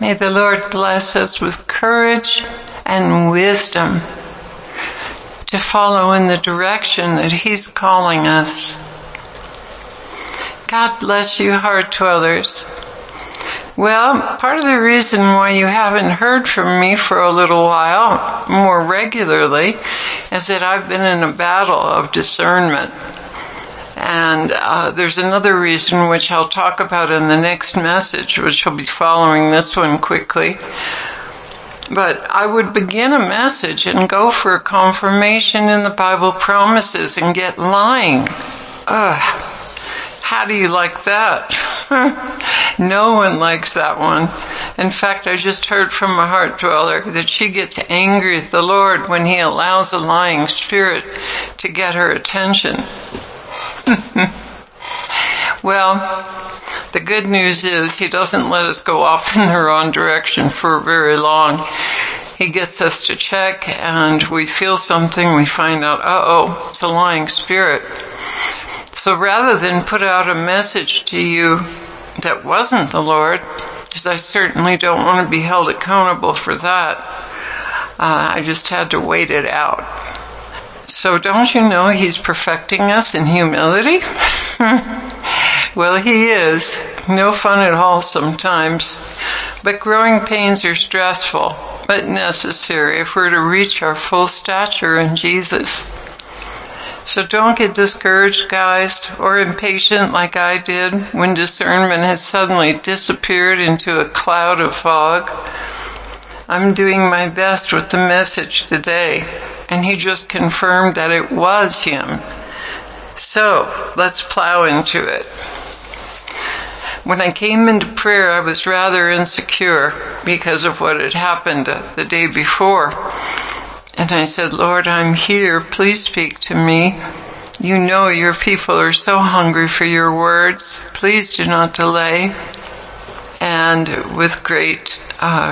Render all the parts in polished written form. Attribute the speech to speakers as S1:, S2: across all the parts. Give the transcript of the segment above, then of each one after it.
S1: May the Lord bless us with courage and wisdom to follow in the direction that He's calling us. God bless you, heart dwellers. Well, part of the reason why you haven't heard from me for a little while, more regularly, is that I've been in a battle of discernment. And there's another reason which I'll talk about in the next message, which will be following this one quickly. But I would begin a message and go for a confirmation in the Bible promises and get lying. How do you like that? No one likes that one. In fact, I just heard from a heart dweller that she gets angry at the Lord when He allows a lying spirit to get her attention. Well, the good news is He doesn't let us go off in the wrong direction for very long. He gets us to check, and we feel something, we find out, it's a lying spirit. So rather than put out a message to you that wasn't the Lord, because I certainly don't want to be held accountable for that, I just had to wait it out. So don't you know He's perfecting us in humility? Well, He is. No fun at all sometimes. But growing pains are stressful, but necessary if we're to reach our full stature in Jesus. So don't get discouraged, guys, or impatient like I did when discernment has suddenly disappeared into a cloud of fog. I'm doing my best with the message today, and He just confirmed that it was Him. So, let's plow into it. When I came into prayer, I was rather insecure because of what had happened the day before. And I said, Lord, I'm here. Please speak to me. You know your people are so hungry for your words. Please do not delay. And with great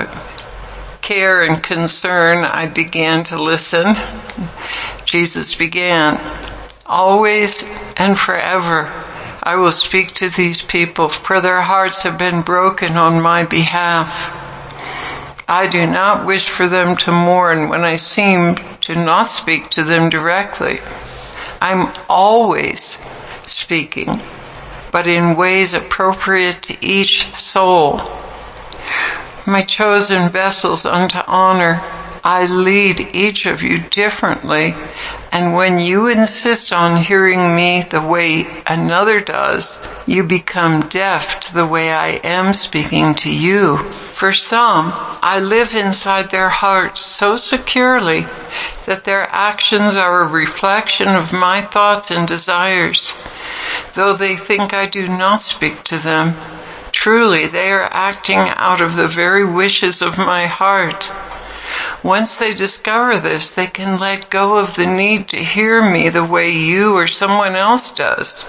S1: care and concern, I began to listen. Jesus began, always and forever, I will speak to these people, for their hearts have been broken on my behalf. I do not wish for them to mourn when I seem to not speak to them directly. I'm always speaking, but in ways appropriate to each soul. My chosen vessels unto honor, I lead each of you differently, and when you insist on hearing me the way another does, you become deaf to the way I am speaking to you. For some, I live inside their hearts so securely that their actions are a reflection of my thoughts and desires. Though they think I do not speak to them, truly they are acting out of the very wishes of my heart. Once they discover this, they can let go of the need to hear me the way you or someone else does.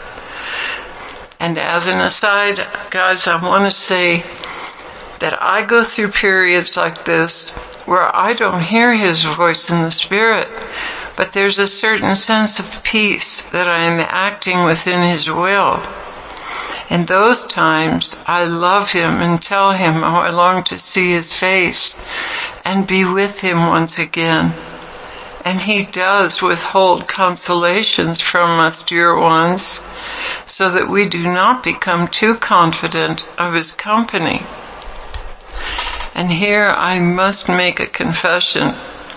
S1: And as an aside, guys, I want to say that I go through periods like this where I don't hear His voice in the Spirit, but there's a certain sense of peace that I am acting within His will. In those times, I love Him and tell Him how I long to see His face and be with Him once again. And He does withhold consolations from us, dear ones, so that we do not become too confident of His company. And here I must make a confession.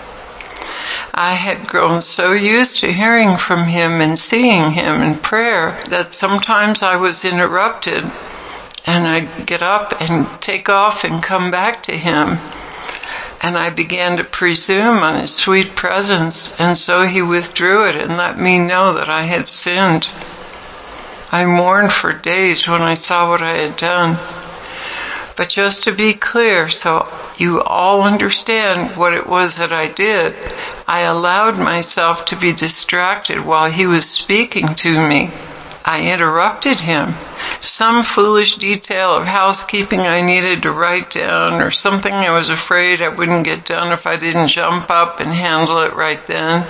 S1: I had grown so used to hearing from Him and seeing Him in prayer that sometimes I was interrupted and I'd get up and take off and come back to Him. And I began to presume on His sweet presence, and so He withdrew it and let me know that I had sinned. I mourned for days when I saw what I had done. But just to be clear, so you all understand what it was that I did, I allowed myself to be distracted while He was speaking to me. I interrupted Him. Some foolish detail of housekeeping I needed to write down, or something I was afraid I wouldn't get done if I didn't jump up and handle it right then.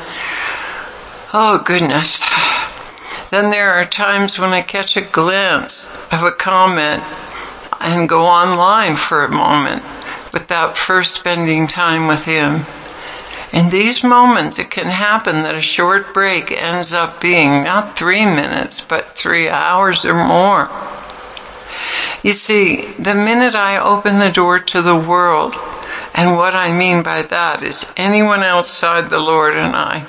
S1: Oh, goodness. Then there are times when I catch a glance of a comment and go online for a moment, without first spending time with Him. In these moments, it can happen that a short break ends up being not 3 minutes, but 3 hours or more. You see, the minute I open the door to the world, and what I mean by that is anyone outside the Lord and I,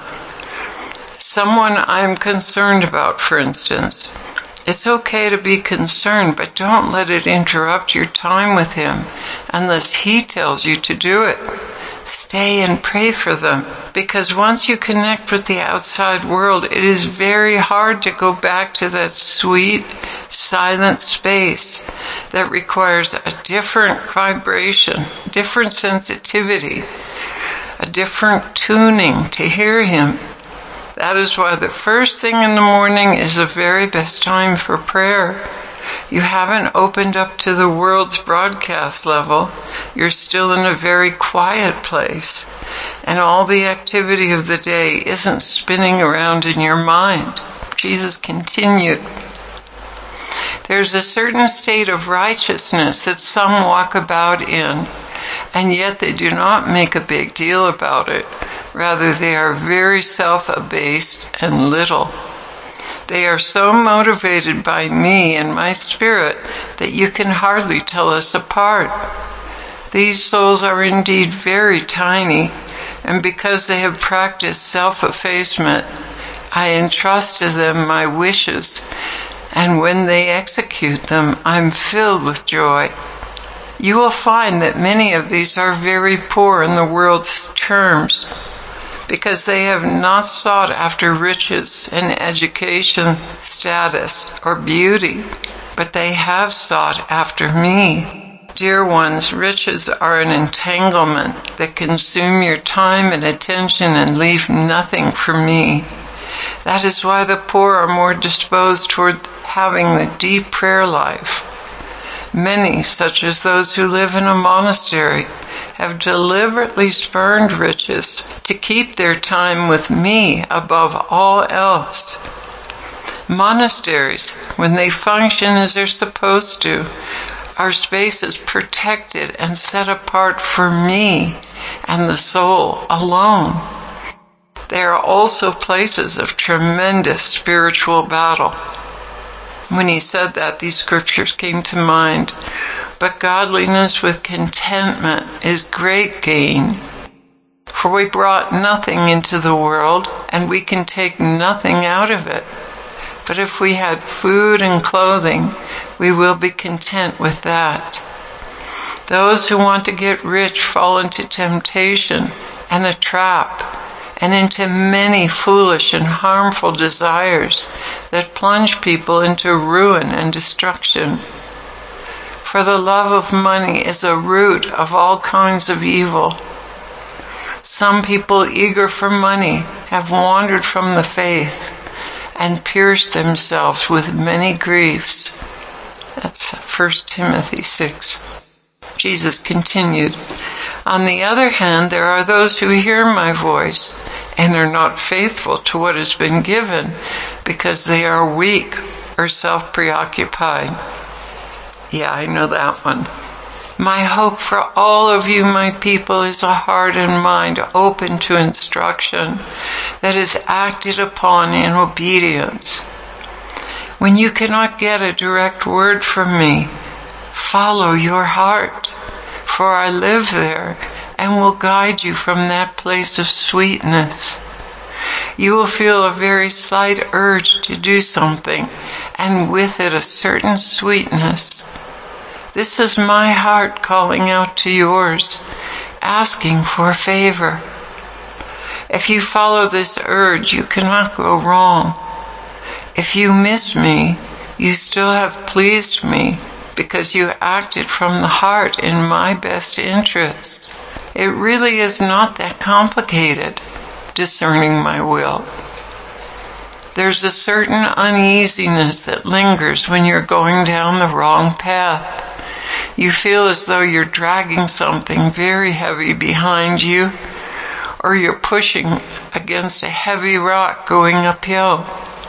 S1: someone I'm concerned about, for instance, it's okay to be concerned, but don't let it interrupt your time with Him unless He tells you to do it. Stay and pray for them, because once you connect with the outside world, it is very hard to go back to that sweet, silent space that requires a different vibration, different sensitivity, a different tuning to hear Him. That is why the first thing in the morning is the very best time for prayer. You haven't opened up to the world's broadcast level. You're still in a very quiet place. And all the activity of the day isn't spinning around in your mind. Jesus continued. There's a certain state of righteousness that some walk about in, and yet they do not make a big deal about it. Rather, they are very self-abased and little. They are so motivated by me and my spirit that you can hardly tell us apart. These souls are indeed very tiny, and because they have practiced self-effacement, I entrust to them my wishes, and when they execute them, I'm filled with joy. You will find that many of these are very poor in the world's terms, because they have not sought after riches and education, status, or beauty, but they have sought after me. Dear ones, riches are an entanglement that consume your time and attention and leave nothing for me. That is why the poor are more disposed toward having the deep prayer life. Many, such as those who live in a monastery, have deliberately spurned riches to keep their time with me above all else. Monasteries, when they function as they're supposed to, are spaces protected and set apart for me and the soul alone. They are also places of tremendous spiritual battle. When he said that, these scriptures came to mind. But godliness with contentment is great gain. For we brought nothing into the world, and we can take nothing out of it. But if we had food and clothing, we will be content with that. Those who want to get rich fall into temptation and a trap, and into many foolish and harmful desires that plunge people into ruin and destruction. For the love of money is a root of all kinds of evil. Some people eager for money have wandered from the faith and pierced themselves with many griefs. That's 1 Timothy 6. Jesus continued, on the other hand, there are those who hear my voice and are not faithful to what has been given because they are weak or self-preoccupied. Yeah, I know that one. My hope for all of you, my people, is a heart and mind open to instruction that is acted upon in obedience. When you cannot get a direct word from me, follow your heart, for I live there and will guide you from that place of sweetness. You will feel a very slight urge to do something, and with it a certain sweetness. This is my heart calling out to yours, asking for a favor. If you follow this urge, you cannot go wrong. If you miss me, you still have pleased me, because you acted from the heart in my best interest. It really is not that complicated, discerning my will. There's a certain uneasiness that lingers when you're going down the wrong path. You feel as though you're dragging something very heavy behind you, or you're pushing against a heavy rock going uphill.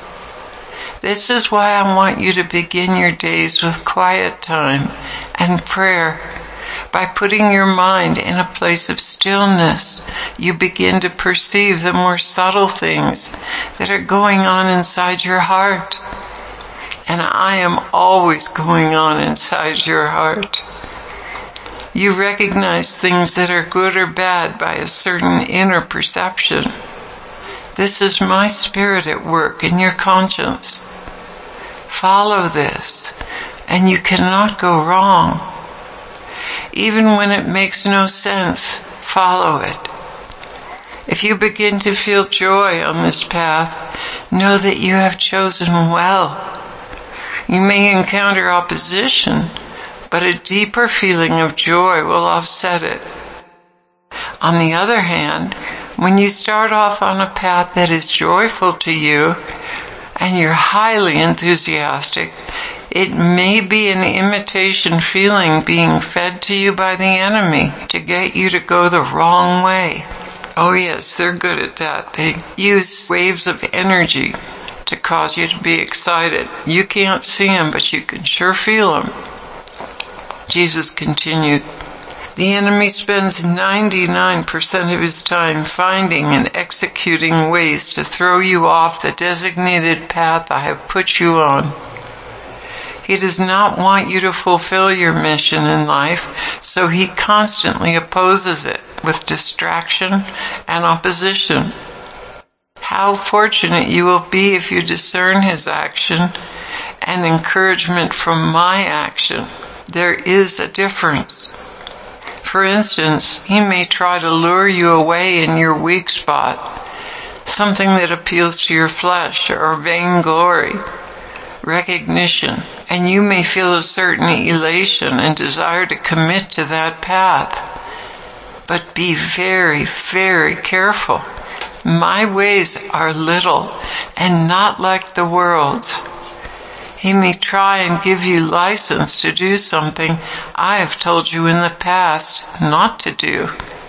S1: This is why I want you to begin your days with quiet time and prayer, By putting your mind in a place of stillness, you begin to perceive the more subtle things that are going on inside your heart. And I am always going on inside your heart. You recognize things that are good or bad by a certain inner perception. This is my spirit at work in your conscience. Follow this, and you cannot go wrong. Even when it makes no sense, follow it. If you begin to feel joy on this path, know that you have chosen well. You may encounter opposition, but a deeper feeling of joy will offset it. On the other hand, when you start off on a path that is joyful to you, and you're highly enthusiastic, it may be an imitation feeling being fed to you by the enemy to get you to go the wrong way. Oh yes, they're good at that. They use waves of energy to cause you to be excited. You can't see them, but you can sure feel them. Jesus continued, the enemy spends 99% of his time finding and executing ways to throw you off the designated path I have put you on. He does not want you to fulfill your mission in life, so he constantly opposes it with distraction and opposition. How fortunate you will be if you discern his action and encouragement from my action. There is a difference. For instance, he may try to lure you away in your weak spot, something that appeals to your flesh or vainglory, recognition, and you may feel a certain elation and desire to commit to that path. But be very, very careful. My ways are little and not like the world's. He may try and give you license to do something I have told you in the past not to do,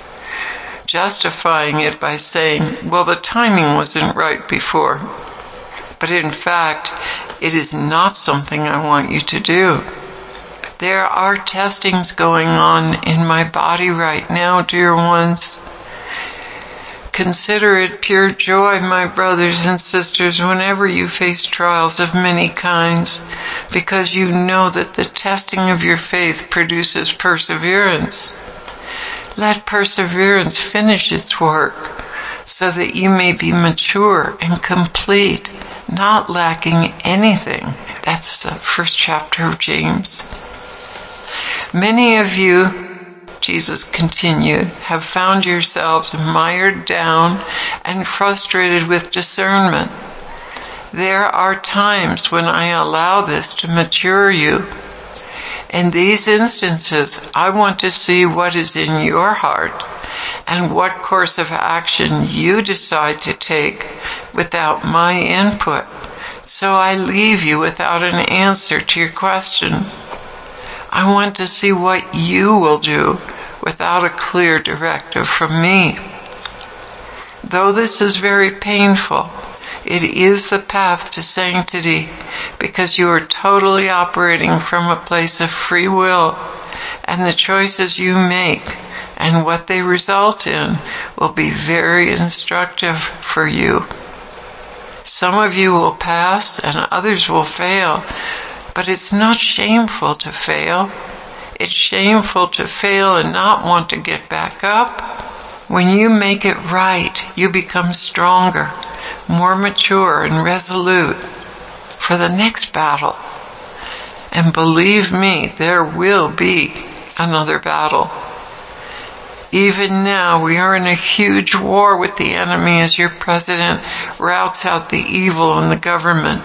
S1: justifying it by saying, well, the timing wasn't right before. But in fact, it is not something I want you to do. There are testings going on in my body right now, dear ones. Consider it pure joy, my brothers and sisters, whenever you face trials of many kinds, because you know that the testing of your faith produces perseverance. Let perseverance finish its work, so that you may be mature and complete, not lacking anything. That's the first chapter of James. Many of you, Jesus continued, have found yourselves mired down and frustrated with discernment. There are times when I allow this to mature you. In these instances, I want to see what is in your heart and what course of action you decide to take without my input. So I leave you without an answer to your question. I want to see what you will do without a clear directive from me. Though this is very painful, it is the path to sanctity, because you are totally operating from a place of free will, and the choices you make and what they result in will be very instructive for you. Some of you will pass and others will fail, but it's not shameful to fail. It's shameful to fail and not want to get back up. When you make it right, you become stronger, more mature and resolute for the next battle. And believe me, there will be another battle. Even now, we are in a huge war with the enemy as your president routs out the evil in the government.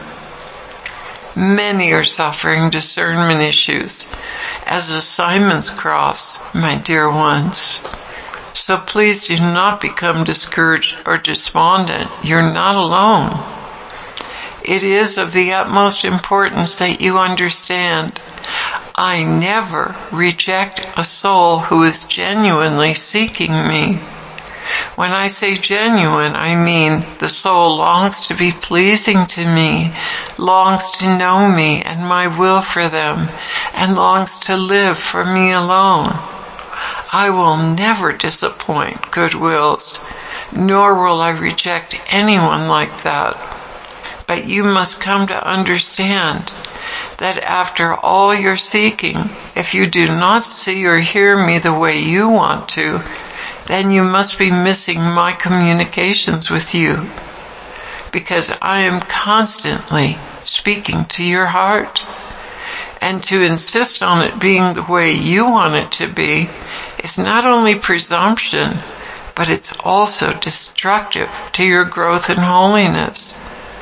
S1: Many are suffering discernment issues as a Simon's cross, my dear ones. So please do not become discouraged or despondent. You're not alone. It is of the utmost importance that you understand, I never reject a soul who is genuinely seeking me. When I say genuine, I mean the soul longs to be pleasing to me, longs to know me and my will for them, and longs to live for me alone. I will never disappoint good wills, nor will I reject anyone like that. But you must come to understand that after all your seeking, if you do not see or hear me the way you want to, then you must be missing my communications with you, because I am constantly speaking to your heart. And to insist on it being the way you want it to be is not only presumption, but it's also destructive to your growth in holiness.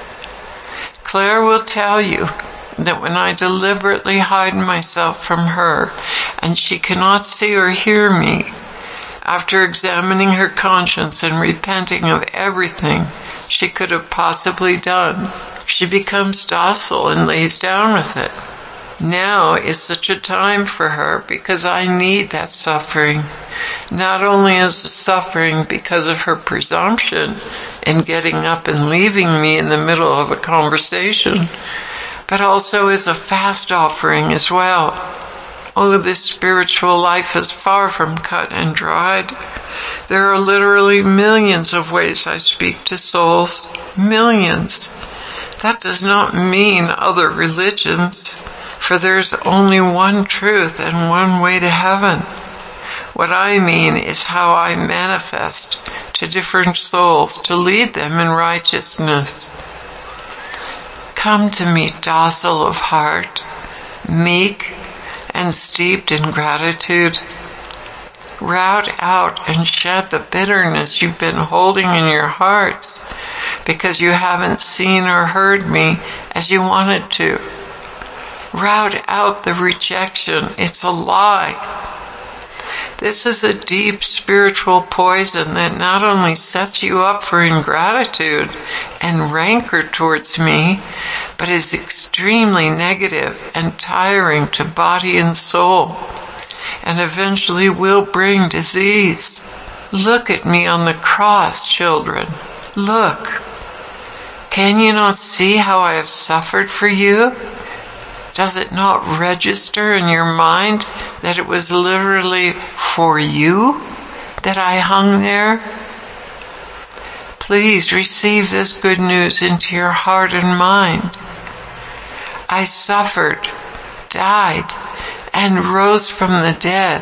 S1: Claire will tell you that when I deliberately hide myself from her and she cannot see or hear me, after examining her conscience and repenting of everything she could have possibly done, she becomes docile and lays down with it. Now is such a time for her because I need that suffering. Not only is the suffering because of her presumption in getting up and leaving me in the middle of a conversation, but also as a fast offering as well. Oh, this spiritual life is far from cut and dried. There are literally millions of ways I speak to souls. Millions. That does not mean other religions, for there's only one truth and one way to heaven. What I mean is how I manifest to different souls to lead them in righteousness. Come to me docile of heart, meek and steeped in gratitude. Rout out and shed the bitterness you've been holding in your hearts because you haven't seen or heard me as you wanted to. Rout out the rejection. It's a lie. This is a deep spiritual poison that not only sets you up for ingratitude and rancor towards me, but is extremely negative and tiring to body and soul, and eventually will bring disease. Look at me on the cross, children. Look. Can you not see how I have suffered for you? Does it not register in your mind that it was literally for you that I hung there? Please receive this good news into your heart and mind. I suffered, died, and rose from the dead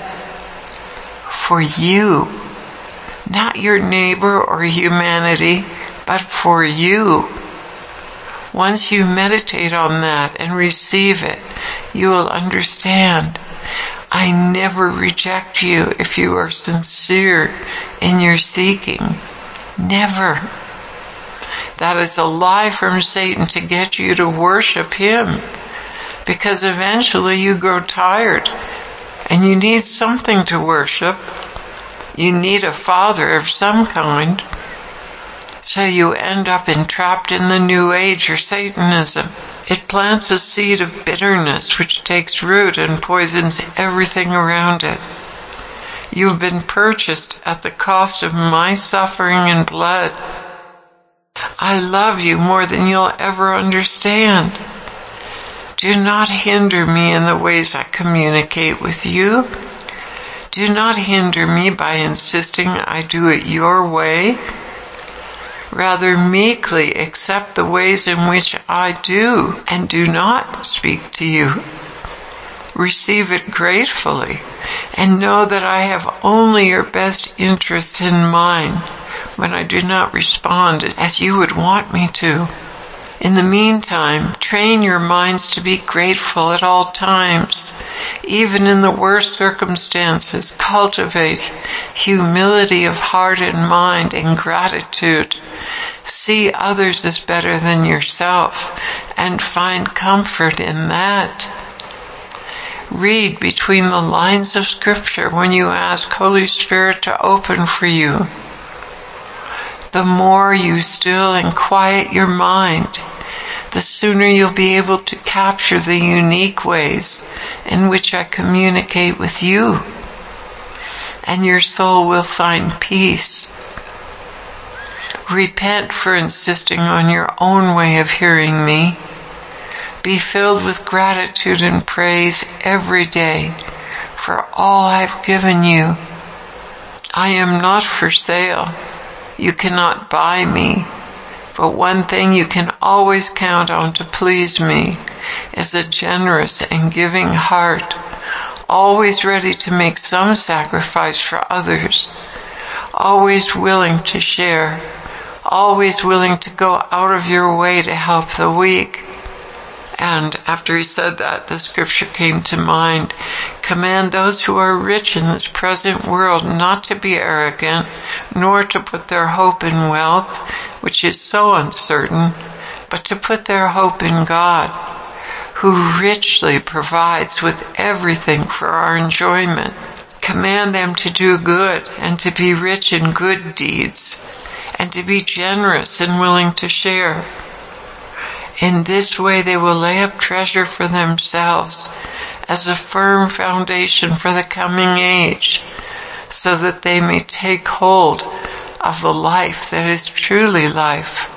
S1: for you, not your neighbor or humanity, but for you. Once you meditate on that and receive it, you will understand. I never reject you if you are sincere in your seeking. Never. That is a lie from Satan to get you to worship him, because eventually you grow tired and you need something to worship. You need a father of some kind. So you end up entrapped in the New Age or Satanism. It plants a seed of bitterness which takes root and poisons everything around it. You've been purchased at the cost of my suffering and blood. I love you more than you'll ever understand. Do not hinder me in the ways I communicate with you. Do not hinder me by insisting I do it your way. Rather meekly accept the ways in which I do and do not speak to you. Receive it gratefully and know that I have only your best interest in mind when I do not respond as you would want me to. In the meantime, train your minds to be grateful at all times, even in the worst circumstances. Cultivate humility of heart and mind and gratitude. See others as better than yourself and find comfort in that. Read between the lines of Scripture when you ask Holy Spirit to open for you. The more you still and quiet your mind, the sooner you'll be able to capture the unique ways in which I communicate with you, and your soul will find peace. Repent for insisting on your own way of hearing me. Be filled with gratitude and praise every day for all I've given you I am not for sale. You cannot buy me. But one thing you can always count on to please me is a generous and giving heart, always ready to make some sacrifice for others, always willing to share, always willing to go out of your way to help the weak. And after he said that, the scripture came to mind. Command those who are rich in this present world not to be arrogant, nor to put their hope in wealth, which is so uncertain, but to put their hope in God, who richly provides with everything for our enjoyment. Command them to do good and to be rich in good deeds, and to be generous and willing to share. In this way they will lay up treasure for themselves as a firm foundation for the coming age, so that they may take hold of the life that is truly life.